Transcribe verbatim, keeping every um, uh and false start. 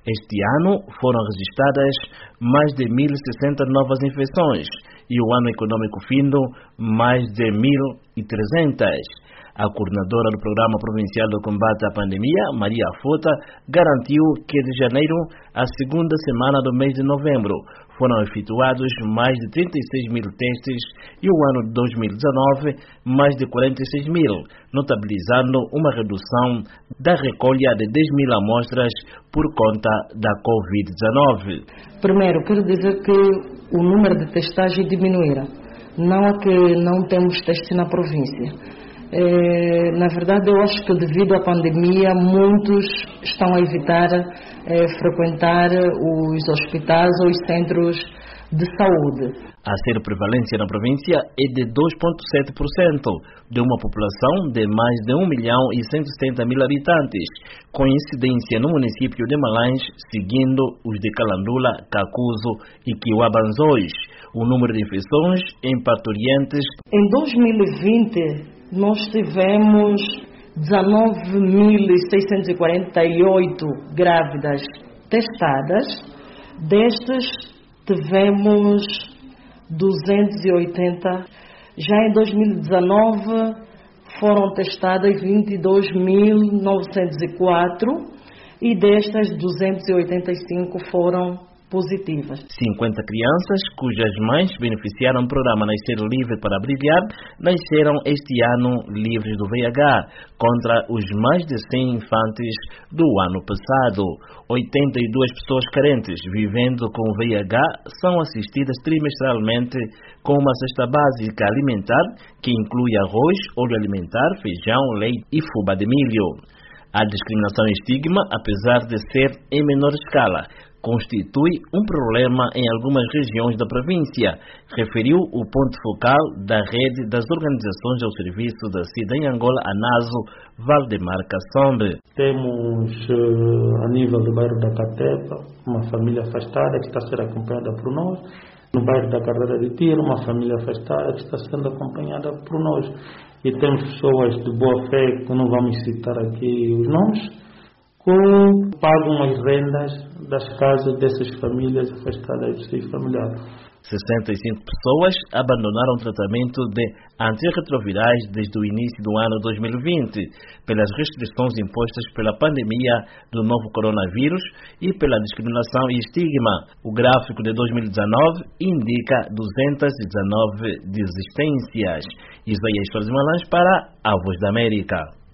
Este ano foram registradas mais de mil e sessenta novas infecções e o ano econômico findo mais de mil e trezentas. A coordenadora do Programa Provincial de Combate à Pandemia, Maria Fota, garantiu que de janeiro à segunda semana do mês de novembro foram efetuados mais de trinta e seis mil testes e o ano de dois mil e dezenove mais de quarenta e seis mil, notabilizando uma redução da recolha de dez mil amostras por conta da covid dezenove. Primeiro, quero dizer que o número de testagem diminuíra. Não é que não temos testes na província. É, na verdade, eu acho que devido à pandemia, muitos estão a evitar é, frequentar os hospitais ou os centros de saúde. A seroprevalência na província é de dois vírgula sete por cento de uma população de mais de um milhão e cento e setenta mil habitantes, com incidência no município de Malães, seguindo os de Calandula, Cacuzo e Quiabanzóis. O número de infecções em parturientes. Em dois mil e vinte, nós tivemos dezenove mil seiscentos e quarenta e oito grávidas testadas. Destas, tivemos duzentos e oitenta. Já em dois mil e dezenove, foram testadas vinte e dois mil novecentos e quatro e destas, duzentos e oitenta e cinco foram positivas. cinquenta crianças, cujas mães beneficiaram do programa Nascer Livre para Brilhar, nasceram este ano livres do V I H, contra os mais de cem infantes do ano passado. oitenta e duas pessoas carentes vivendo com V I H são assistidas trimestralmente com uma cesta básica alimentar que inclui arroz, óleo alimentar, feijão, leite e fubá de milho. A discriminação e estigma, apesar de ser em menor escala, constitui um problema em algumas regiões da província, referiu o ponto focal da rede das organizações ao serviço da SIDA em Angola, ANASO, Valdemar Cassombe. Temos, a nível do bairro da Catepa, uma família afastada que está a ser acompanhada por nós. No bairro da Carreira de Tiro, uma família afastada que está sendo acompanhada por nós. E temos pessoas de boa fé, que não vamos citar aqui os nomes, que pagam as rendas das casas dessas famílias afastadas do seio familiar. sessenta e cinco pessoas abandonaram o tratamento de antirretrovirais desde o início do ano dois mil e vinte, pelas restrições impostas pela pandemia do novo coronavírus e pela discriminação e estigma. O gráfico de dois mil e dezenove indica duzentas e dezenove desistências. Isaías Soares Malães para a Voz da América.